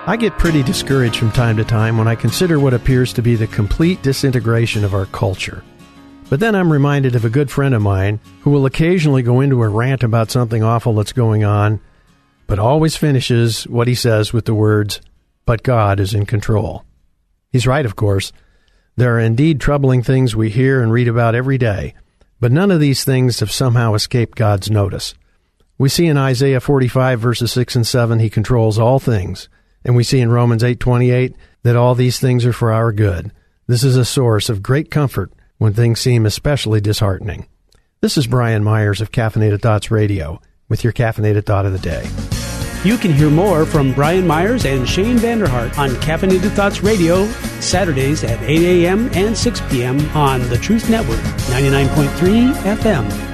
I get pretty discouraged from time to time when I consider what appears to be the complete disintegration of our culture. But then I'm reminded of a good friend of mine who will occasionally go into a rant about something awful that's going on, but always finishes what he says with the words, "But God is in control." He's right, of course. There are indeed troubling things we hear and read about every day, but none of these things have somehow escaped God's notice. We see in Isaiah 45, verses 6 and 7, He controls all things. And we see in Romans 8:28 that all these things are for our good. This is a source of great comfort when things seem especially disheartening. This is Brian Myers of Caffeinated Thoughts Radio with your Caffeinated Thought of the Day. You can hear more from Brian Myers and Shane Vanderhart on Caffeinated Thoughts Radio, Saturdays at 8 a.m. and 6 p.m. on the Truth Network, 99.3 FM.